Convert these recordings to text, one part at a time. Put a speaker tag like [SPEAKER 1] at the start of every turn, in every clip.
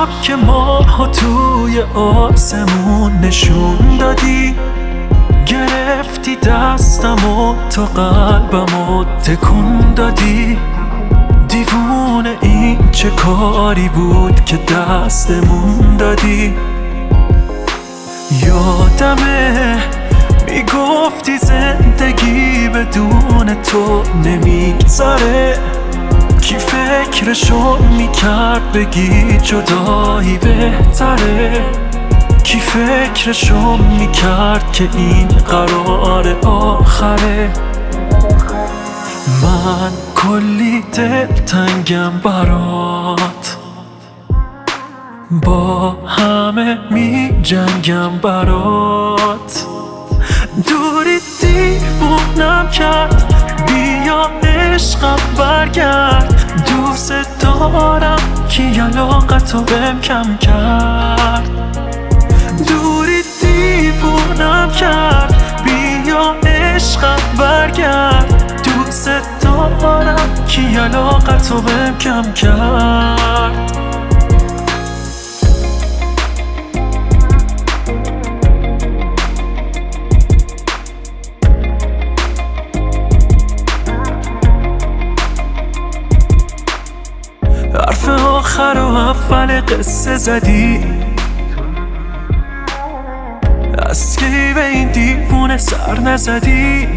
[SPEAKER 1] شب که ماهو توی آسمون نشون دادی، گرفتی دستم و تا قلبمو تکون دادی. دیوونه این چه کاری بود که دستمون دادی. یادمه میگفتی زندگی بدون تو نمیگذره، کی فکرشو میکرد بگی جدایی بهتره، کی فکرشو میکرد که این قرار آخره. من کلی دلتنگم برات، با همه می جنگم برات. دوری دیوونم کرد، بیا عشقم برگرد. دوست دارم کی علاقتو بهم کم کرد. دوری دیوونم کرد، بیا عشقم برگرد. دوست دارم کی علاقتو بهم کم کرد. حرف آخر و اول قصه زدی، از کی به این دیوونه سر نزدی.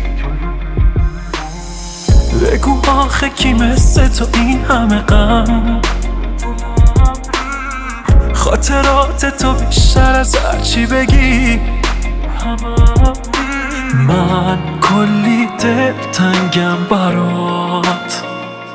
[SPEAKER 1] بگو آخه کی مثل تو این همه غم، خاطرات تو بیشتر از هرچی بگی. من کلی دلتنگم برات،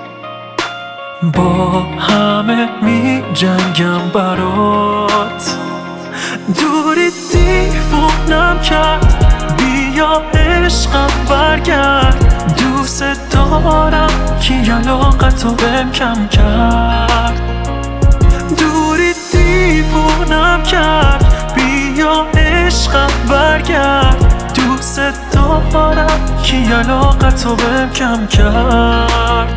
[SPEAKER 1] با همه می جنگم برات. دوری دیوونم کرد، بیا عشقم برگرد. دوست دارم کی علاقتو بهم کم کرد. دوری دیوونم کرد، بیا عشقم برگرد. دوست دارم کی علاقتو بهم کم کرد.